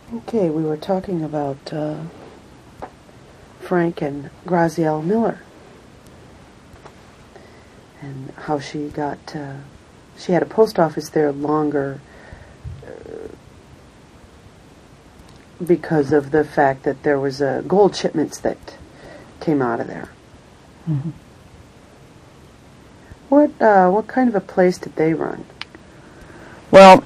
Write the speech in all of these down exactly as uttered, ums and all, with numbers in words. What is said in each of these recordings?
Okay, we were talking about uh, Frank and Graziella Miller and how she got, uh, she had a post office there longer uh, because of the fact that there was uh, gold shipments that came out of there. Mm-hmm. What uh, what kind of a place did they run? Well,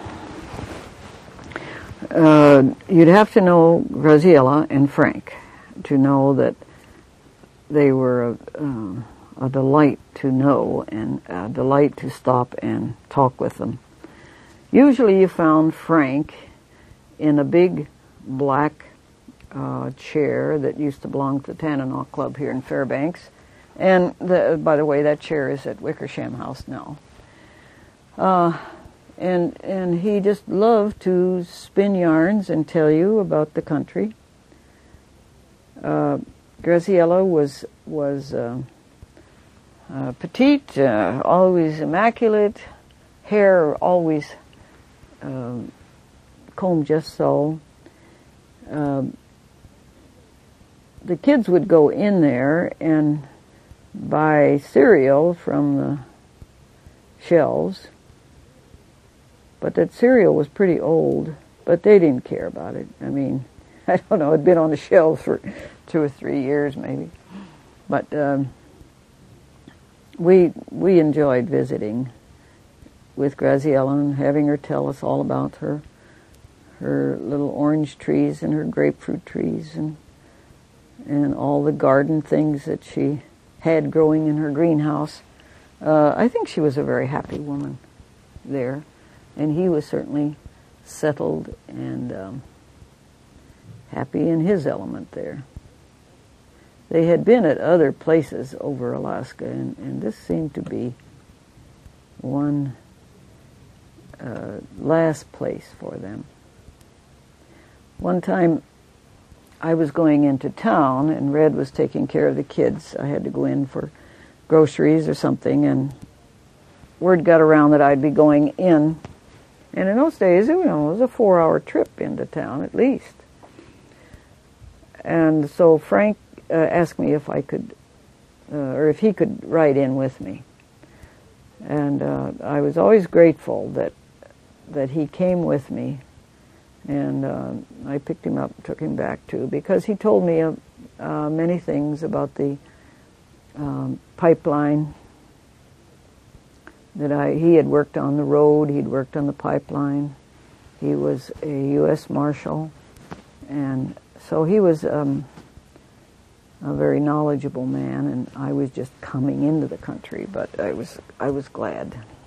uh, you'd have to know Graziella and Frank to know that they were a, uh, a delight to know and a delight to stop and talk with them. Usually you found Frank in a big black uh, chair that used to belong to the Tananaw Club here in Fairbanks. And, the, by the way, that chair is at Wickersham House now. Uh, and and he just loved to spin yarns and tell you about the country. Uh, Graziella was was uh, uh, petite, uh, always immaculate, hair always uh, combed just so. Uh, the kids would go in there and buy cereal from the shelves, but that cereal was pretty old, but they didn't care about it. I mean, I don't know, it'd been on the shelves for two or three years maybe, but um, we we enjoyed visiting with Graziella and having her tell us all about her her little orange trees and her grapefruit trees and and all the garden things that she had growing in her greenhouse. Uh, I think she was a very happy woman there, and he was certainly settled and um, happy in his element there. They had been at other places over Alaska, and, and this seemed to be one uh, last place for them. One time I was going into town, and Red was taking care of the kids. I had to go in for groceries or something, and word got around that I'd be going in. And in those days, you know, it was a four-hour trip into town at least. And so Frank uh, asked me if I could, uh, or if he could ride in with me. And uh, I was always grateful that that he came with me. And uh, I picked him up, took him back too, because he told me uh, uh, many things about the um, pipeline that I. He had worked on the road. He'd worked on the pipeline. He was a U S Marshal, and so he was um, a very knowledgeable man. And I was just coming into the country, but I was I was glad.